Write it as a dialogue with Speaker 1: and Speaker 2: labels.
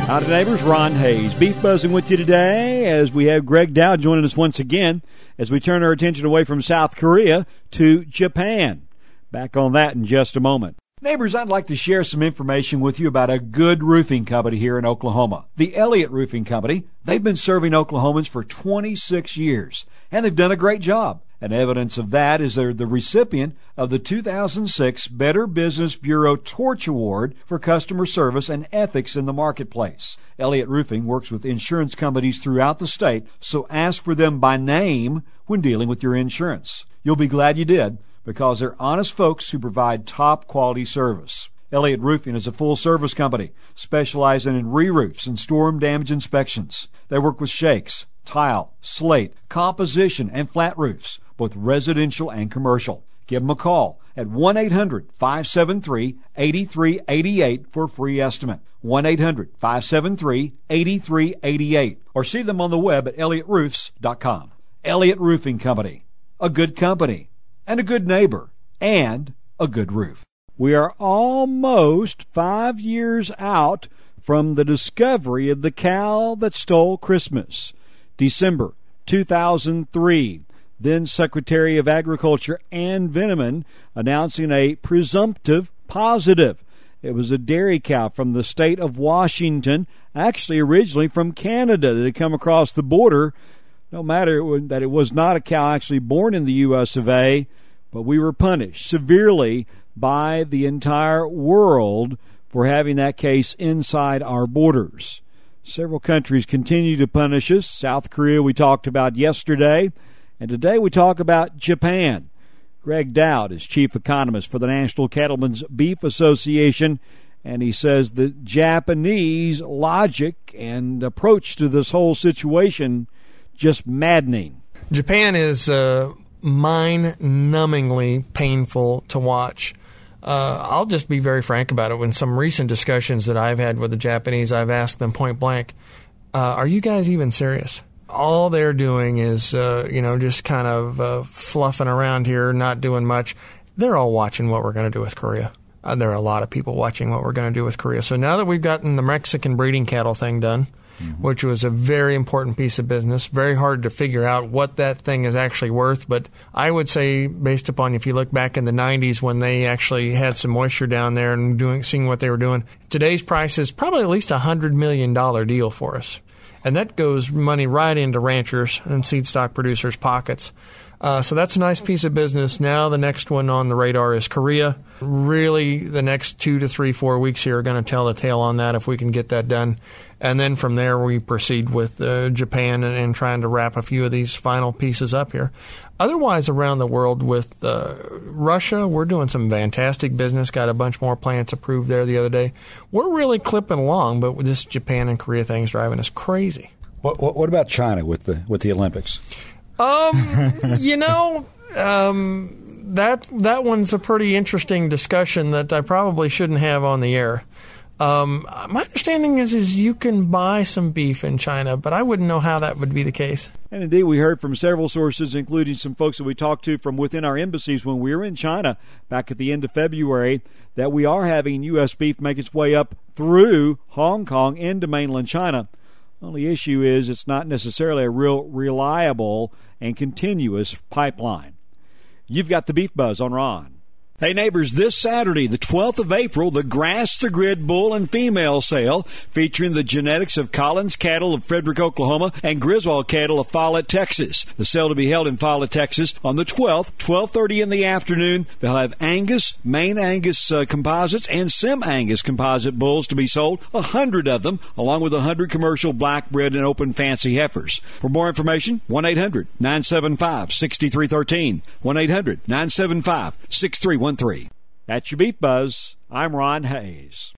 Speaker 1: Howdy, neighbors. Ron Hayes. Beef buzzing with you today as we have Greg Dow joining us once again as we turn our attention away from South Korea to Japan. Back on that in just a moment. Neighbors, I'd like to share some information with you about a good roofing company here in Oklahoma. The Elliott Roofing Company. They've been serving Oklahomans for 26 years, and they've done a great job. And evidence of that is they're the recipient of the 2006 Better Business Bureau Torch Award for customer service and ethics in the marketplace. Elliott Roofing works with insurance companies throughout the state, so ask for them by name when dealing with your insurance. You'll be glad you did, because they're honest folks who provide top quality service. Elliott Roofing is a full-service company specializing in re-roofs and storm damage inspections. They work with shakes, tile, slate, composition, and flat roofs, both residential and commercial. Give them a call at 1-800-573-8388 for a free estimate. 1-800-573-8388. Or see them on the web at elliotroofs.com. Elliott Roofing Company. A good company, and a good neighbor, and a good roof. We are almost 5 years out from the discovery of the cow that stole Christmas. December 2003. Then Secretary of Agriculture Ann Veneman announcing a presumptive positive. It was a dairy cow from the state of Washington, actually originally from Canada, that had come across the border. No matter that it was not a cow actually born in the U.S. of A., but we were punished severely by the entire world for having that case inside our borders. Several countries continue to punish us. South Korea we talked about yesterday. And today we talk about Japan. Greg Dowd is chief economist for the National Cattlemen's Beef Association, and he says the Japanese logic and approach to this whole situation just maddening.
Speaker 2: Japan is mind-numbingly painful to watch. I'll just be very frank about it. In some recent discussions that I've had with the Japanese, I've asked them point blank, are you guys even serious? All they're doing is, just kind of fluffing around here, not doing much. They're all watching what we're going to do with Korea. There are a lot of people watching what we're going to do with Korea. So now that we've gotten the Mexican breeding cattle thing done, which was a very important piece of business, very hard to figure out what that thing is actually worth. But I would say, based upon if you look back in the 90s when they actually had some moisture down there and seeing what they were doing, today's price is probably at least $100 million deal for us. And that goes money right into ranchers and seed stock producers' pockets. So that's a nice piece of business. Now the next one on the radar is Korea. Really, the next 2 to 3, 4 weeks here are going to tell the tale on that if we can get that done. And then from there we proceed with Japan and trying to wrap a few of these final pieces up here. Otherwise, around the world with Russia, we're doing some fantastic business. Got a bunch more plants approved there the other day. We're really clipping along, but with this Japan and Korea thing's driving us crazy.
Speaker 3: What about China with the Olympics?
Speaker 2: That one's a pretty interesting discussion that I probably shouldn't have on the air. My understanding is you can buy some beef in China, but I wouldn't know how that would be the case.
Speaker 1: And indeed, we heard from several sources, including some folks that we talked to from within our embassies when we were in China back at the end of February, that we are having U.S. beef make its way up through Hong Kong into mainland China. Only issue is it's not necessarily a real reliable and continuous pipeline. You've got the Beef Buzz on Ron. Hey neighbors, this Saturday, the 12th of April, the Grass to Grid Bull and Female Sale featuring the genetics of Collins cattle of Frederick, Oklahoma and Griswold cattle of Follett, Texas. The sale to be held in Follett, Texas on the 12th, 12:30 in the afternoon. They'll have Angus, Maine Angus composites and Sim Angus composite bulls to be sold, 100 of them, along with 100 commercial black bred and open fancy heifers. For more information, 1-800-975-6313, 1-800-975-6313. That's your Beef Buzz. I'm Ron Hayes.